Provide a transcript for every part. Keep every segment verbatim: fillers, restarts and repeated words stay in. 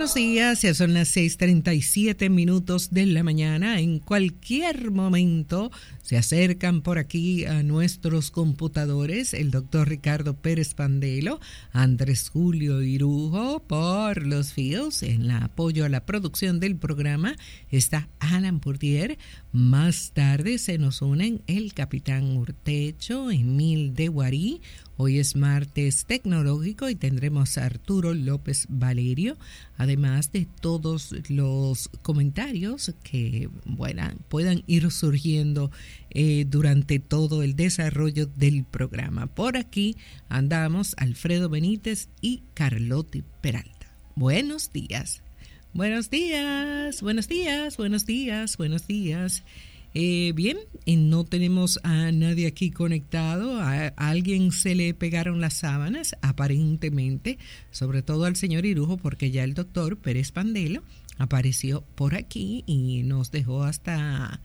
buenos días, ya son las seis treinta y siete minutos de la mañana. En cualquier momento se acercan por aquí a nuestros computadores el doctor Ricardo Pérez Pandelo, Andrés Julio Irujo por los fios. En la apoyo a la producción del programa está Alan Bourdier. Más tarde se nos unen el capitán Urtecho, Emil de Guarí. Hoy es martes tecnológico y tendremos a Arturo López Valerio, además de todos los comentarios que bueno, puedan ir surgiendo eh, durante todo el desarrollo del programa. Por aquí andamos Alfredo Benítez y Carlotti Peralta. Buenos días, buenos días, buenos días, buenos días, buenos días. Eh, bien, no tenemos a nadie aquí conectado. A, a alguien se le pegaron las sábanas, aparentemente, sobre todo al señor Irujo, porque ya el doctor Pérez Pandelo apareció por aquí y nos dejó hasta,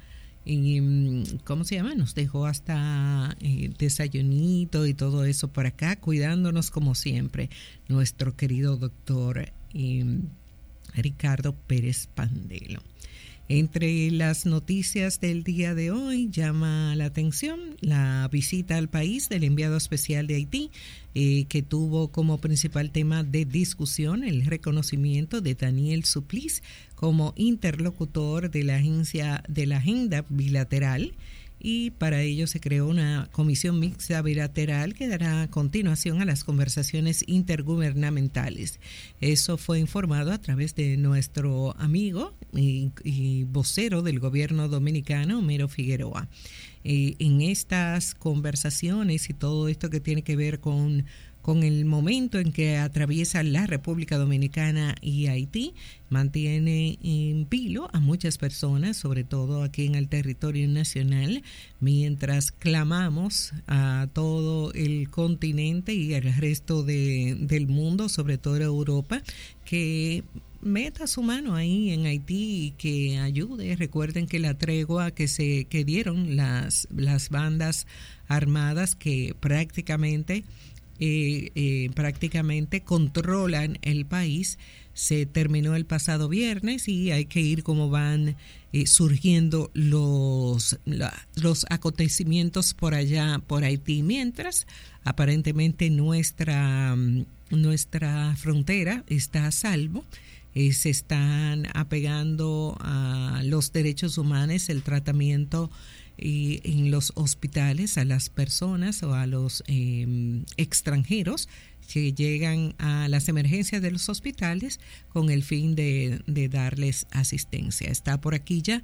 eh, ¿cómo se llama? Nos dejó hasta eh, desayunito y todo eso por acá, cuidándonos como siempre, nuestro querido doctor eh, Ricardo Pérez Pandelo. Entre las noticias del día de hoy llama la atención la visita al país del enviado especial de Haití, eh, que tuvo como principal tema de discusión el reconocimiento de Daniel Suplis como interlocutor de la agencia de la agenda bilateral. Y para ello se creó una comisión mixta bilateral que dará continuación a las conversaciones intergubernamentales. Eso fue informado a través de nuestro amigo y, y vocero del gobierno dominicano, Homero Figueroa. Eh, en estas conversaciones y todo esto que tiene que ver con con el momento en que atraviesa la República Dominicana y Haití, mantiene en vilo a muchas personas, sobre todo aquí en el territorio nacional, mientras clamamos a todo el continente y al resto de, del mundo, sobre todo Europa, que meta su mano ahí en Haití y que ayude. Recuerden que la tregua que se que dieron las, las bandas armadas que prácticamente Eh, eh, prácticamente controlan el país, se terminó el pasado viernes y hay que ir como van eh, surgiendo los, la, los acontecimientos por allá, por Haití, mientras aparentemente nuestra, nuestra frontera está a salvo. Eh, se están apegando a los derechos humanos, el tratamiento y en los hospitales a las personas o a los eh, extranjeros que llegan a las emergencias de los hospitales con el fin de, de darles asistencia. Está por aquí ya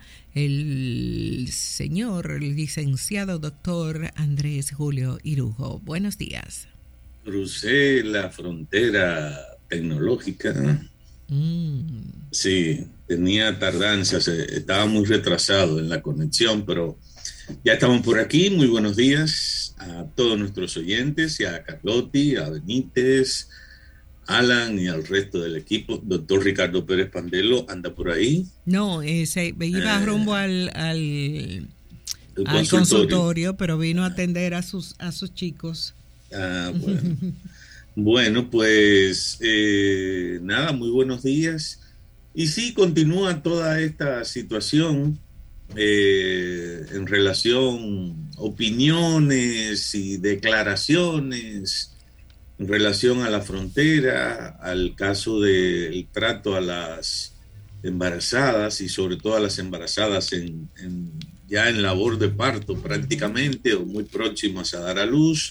el señor el licenciado doctor Andrés Julio Irujo. Buenos días. Crucé la frontera tecnológica. Mm. Sí, tenía tardanzas, estaba muy retrasado en la conexión, pero ya estamos por aquí. Muy buenos días a todos nuestros oyentes y a Carlotti, a Benítez, Alan y al resto del equipo. Doctor Ricardo Pérez Pandelo, ¿anda por ahí? No, ese iba eh, rumbo al, al, al consultorio. consultorio, pero vino a atender a sus, a sus chicos. Ah, bueno. Bueno, pues eh, nada, muy buenos días. Y sí, continúa toda esta situación eh, en relación a opiniones y declaraciones en relación a la frontera, al caso del trato a las embarazadas y sobre todo a las embarazadas en, en, ya en labor de parto prácticamente o muy próximas a dar a luz.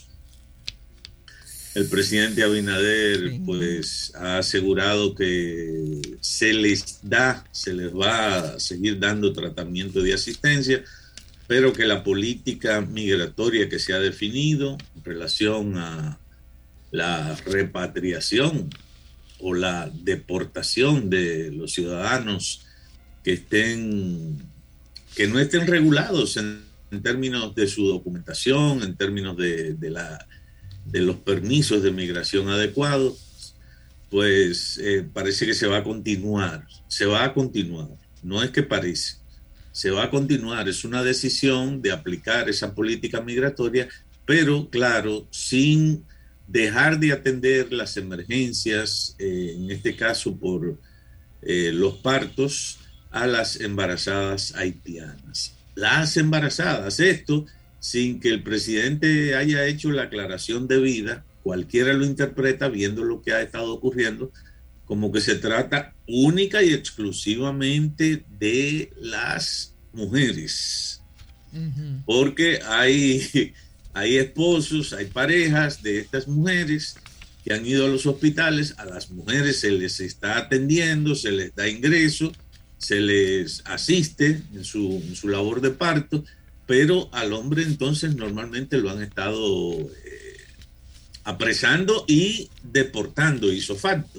El presidente Abinader sí. pues ha asegurado que se les da, se les va a seguir dando tratamiento de asistencia, pero que la política migratoria que se ha definido en relación a la repatriación o la deportación de los ciudadanos que estén, que no estén regulados en, en términos de su documentación, en términos de, de la de los permisos de migración adecuados, pues eh, parece que se va a continuar, se va a continuar, no es que parece, se va a continuar, es una decisión de aplicar esa política migratoria, pero claro, sin dejar de atender las emergencias, eh, en este caso por eh, los partos a las embarazadas haitianas. Las embarazadas, esto sin que el presidente haya hecho la aclaración debida, cualquiera lo interpreta viendo lo que ha estado ocurriendo como que se trata única y exclusivamente de las mujeres. Uh-huh. Porque hay, hay esposos, hay parejas de estas mujeres que han ido a los hospitales, a las mujeres se les está atendiendo, se les da ingreso, se les asiste en su, en su labor de parto, pero al hombre entonces normalmente lo han estado eh, apresando y deportando ipso facto,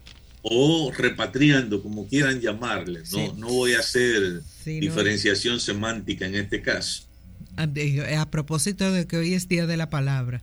o repatriando, como quieran llamarle. No, sí. no voy a hacer sí, diferenciación no. semántica en este caso. A, a propósito de que hoy es Día de la Palabra.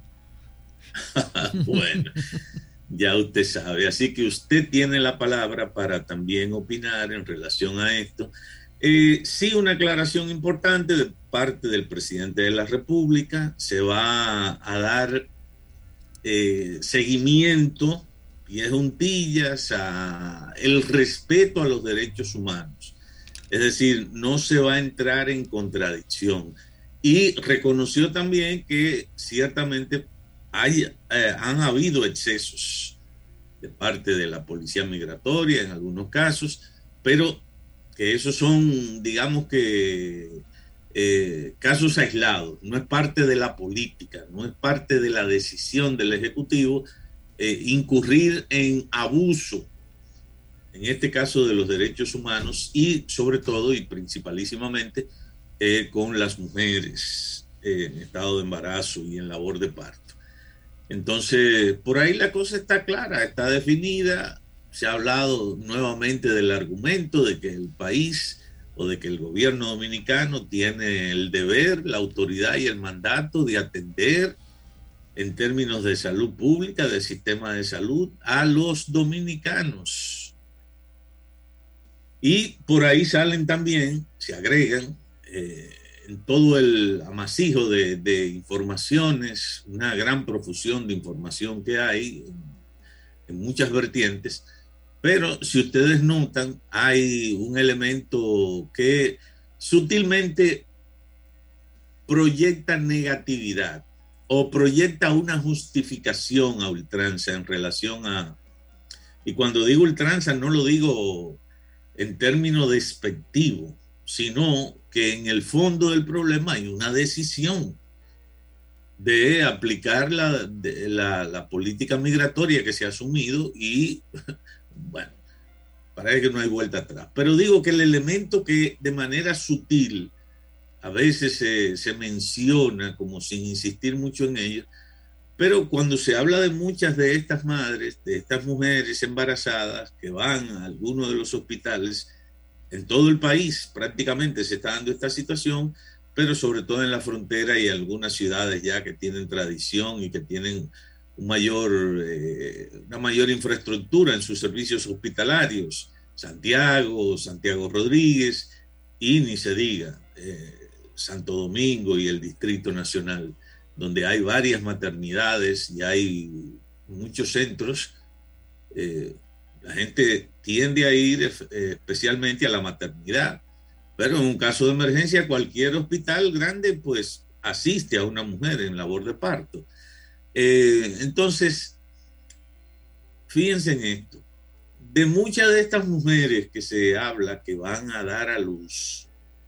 Bueno, ya usted sabe. Así que usted tiene la palabra para también opinar en relación a esto. Eh, sí, una aclaración importante de parte del presidente de la República. Se va a dar eh, seguimiento, pies juntillas, a el respeto a los derechos humanos. Es decir, no se va a entrar en contradicción. Y reconoció también que ciertamente hay, eh, han habido excesos de parte de la policía migratoria en algunos casos, pero que esos son, digamos que, eh, casos aislados, no es parte de la política, no es parte de la decisión del Ejecutivo eh, incurrir en abuso, en este caso de los derechos humanos y sobre todo y principalísimamente eh, con las mujeres eh, en estado de embarazo y en labor de parto. Entonces, por ahí la cosa está clara, está definida. Se ha hablado nuevamente del argumento de que el país o de que el gobierno dominicano tiene el deber, la autoridad y el mandato de atender en términos de salud pública, del sistema de salud, a los dominicanos. Y por ahí salen también, se agregan, eh, en todo el amasijo de, de informaciones, una gran profusión de información que hay en, en muchas vertientes, pero si ustedes notan, hay un elemento que sutilmente proyecta negatividad o proyecta una justificación a ultranza en relación a, y cuando digo ultranza no lo digo en términos despectivos, sino que en el fondo del problema hay una decisión de aplicar la, de, la, la política migratoria que se ha asumido y, bueno, parece que no hay vuelta atrás. Pero digo que el elemento que de manera sutil a veces se, se menciona como sin insistir mucho en ello, pero cuando se habla de muchas de estas madres, de estas mujeres embarazadas que van a algunos de los hospitales, en todo el país prácticamente se está dando esta situación, pero sobre todo en la frontera y algunas ciudades ya que tienen tradición y que tienen un mayor, eh, una mayor infraestructura en sus servicios hospitalarios, Santiago, Santiago Rodríguez y ni se diga eh, Santo Domingo y el Distrito Nacional, donde hay varias maternidades y hay muchos centros. Eh, la gente tiende a ir eh, especialmente a la maternidad, pero en un caso de emergencia cualquier hospital grande pues asiste a una mujer en labor de parto. Eh, entonces, fíjense en esto, de muchas de estas mujeres que se habla que van a dar a luz,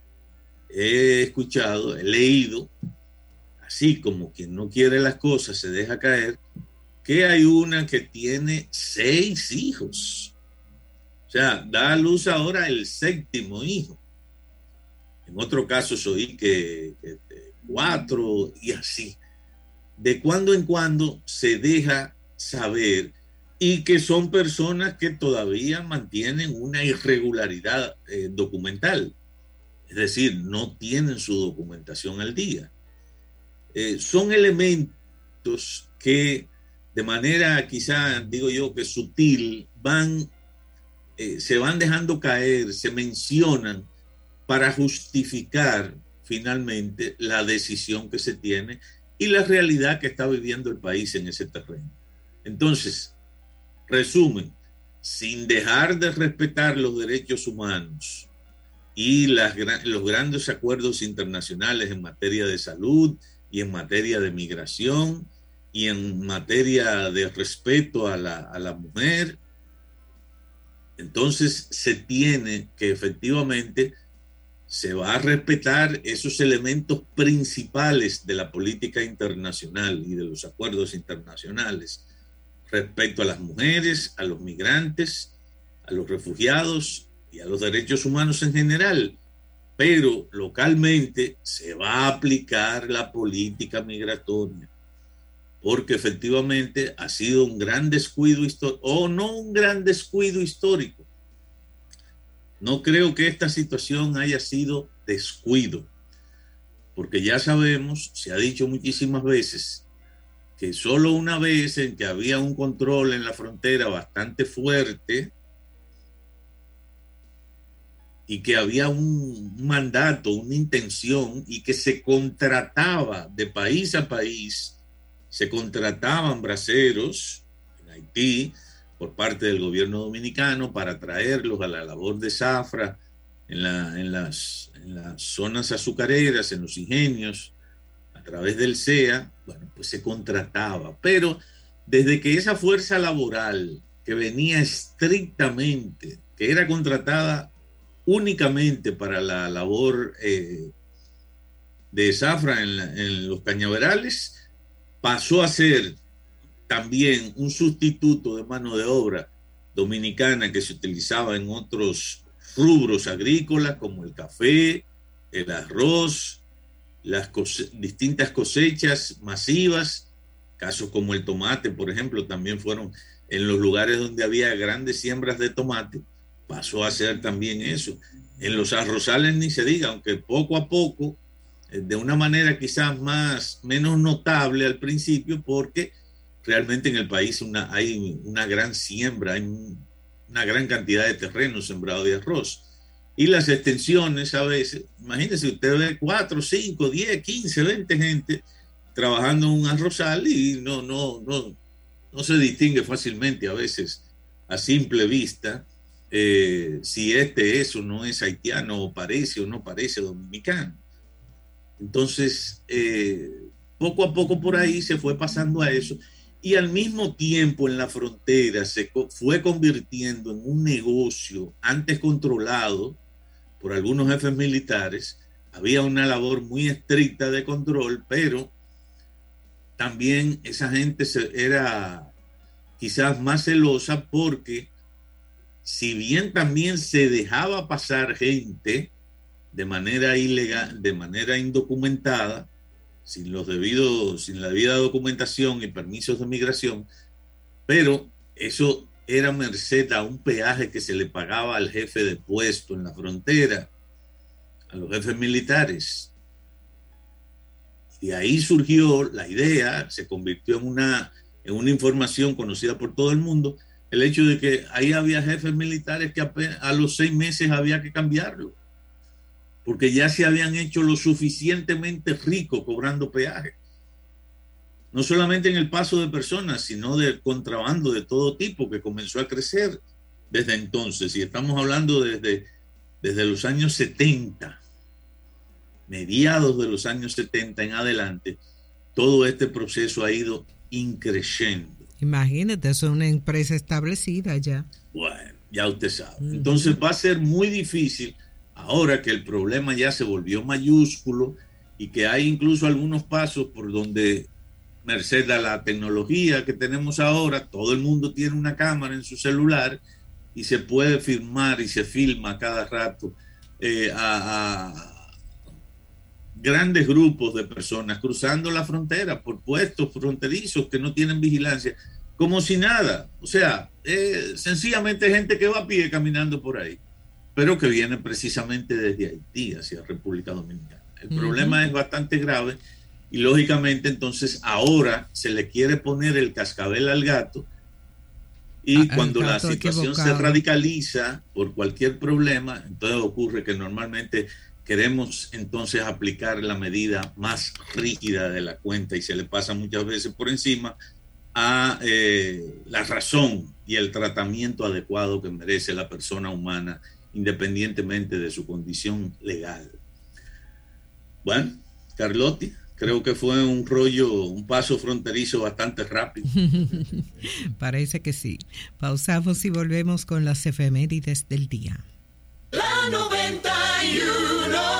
he escuchado, he leído, así como quien no quiere las cosas se deja caer, que hay una que tiene seis hijos. O sea, da a luz ahora el séptimo hijo. En otro caso oí que, que, que cuatro y así. De cuando en cuando se deja saber y que son personas que todavía mantienen una irregularidad eh, documental. Es decir, no tienen su documentación al día. Eh, son elementos que de manera quizá, digo yo, que sutil, van, eh, se van dejando caer, se mencionan para justificar finalmente la decisión que se tiene y la realidad que está viviendo el país en ese terreno. Entonces, resumen, sin dejar de respetar los derechos humanos y las, los grandes acuerdos internacionales en materia de salud y en materia de migración y en materia de respeto a la, a la mujer, entonces se tiene que efectivamente se va a respetar esos elementos principales de la política internacional y de los acuerdos internacionales respecto a las mujeres, a los migrantes, a los refugiados y a los derechos humanos en general. Pero localmente se va a aplicar la política migratoria, porque efectivamente ha sido un gran descuido histórico, o no un gran descuido histórico. No creo que esta situación haya sido descuido, porque ya sabemos, se ha dicho muchísimas veces, que solo una vez en que había un control en la frontera bastante fuerte y que había un mandato, una intención, y que se contrataba de país a país, se contrataban braceros en Haití por parte del gobierno dominicano para traerlos a la labor de zafra en, la, en, las, en las zonas azucareras, en los ingenios, a través del C E A. Bueno, pues se contrataba. Pero desde que esa fuerza laboral que venía estrictamente, que era contratada únicamente para la labor eh, de zafra en, la, en los cañaverales, pasó a ser también un sustituto de mano de obra dominicana que se utilizaba en otros rubros agrícolas como el café, el arroz, las cose- distintas cosechas masivas, casos como el tomate, por ejemplo, también fueron en los lugares donde había grandes siembras de tomate, pasó a ser también eso. En los arrozales ni se diga, aunque poco a poco, de una manera quizás más, menos notable al principio, porque realmente en el país una, hay una gran siembra, hay una gran cantidad de terreno sembrado de arroz. Y las extensiones a veces, imagínese, usted ve cuatro, cinco, diez, quince, veinte gente trabajando en un arrozal y no, no, no, no se distingue fácilmente a veces a simple vista eh, si este es o no es haitiano, o parece o no parece dominicano. Entonces, eh, poco a poco por ahí se fue pasando a eso. Y al mismo tiempo en la frontera se fue convirtiendo en un negocio antes controlado por algunos jefes militares. Había una labor muy estricta de control, pero también esa gente era quizás más celosa, porque si bien también se dejaba pasar gente de manera ilegal, de manera indocumentada, sin los debidos, sin la debida documentación y permisos de migración, pero eso era merced a un peaje que se le pagaba al jefe de puesto en la frontera, a los jefes militares. Y ahí surgió la idea, se convirtió en una, en una información conocida por todo el mundo, el hecho de que ahí había jefes militares que apenas, a los seis meses había que cambiarlo, porque ya se habían hecho lo suficientemente ricos cobrando peaje. No solamente en el paso de personas, sino del contrabando de todo tipo que comenzó a crecer desde entonces. Y estamos hablando desde, desde los años setenta, mediados de los años setenta en adelante, todo este proceso ha ido increciendo. Imagínate, es una empresa establecida ya. Bueno, ya usted sabe. Entonces va a ser muy difícil, ahora que el problema ya se volvió mayúsculo y que hay incluso algunos pasos por donde, merced a la tecnología que tenemos ahora, todo el mundo tiene una cámara en su celular y se puede filmar y se filma cada rato eh, a, a grandes grupos de personas cruzando la frontera por puestos fronterizos que no tienen vigilancia, como si nada. O sea, eh, sencillamente gente que va a pie caminando por ahí, pero que viene precisamente desde Haití hacia República Dominicana. El uh-huh. problema es bastante grave y lógicamente entonces ahora se le quiere poner el cascabel al gato y ah, cuando la situación equivocado. se radicaliza por cualquier problema, entonces ocurre que normalmente queremos entonces aplicar la medida más rígida de la cuenta y se le pasa muchas veces por encima a eh, la razón y el tratamiento adecuado que merece la persona humana, independientemente de su condición legal. Bueno, Carlotti, creo que fue un rollo, un paso fronterizo bastante rápido. Parece que sí. Pausamos y volvemos con las efemérides del día. La noventa y uno.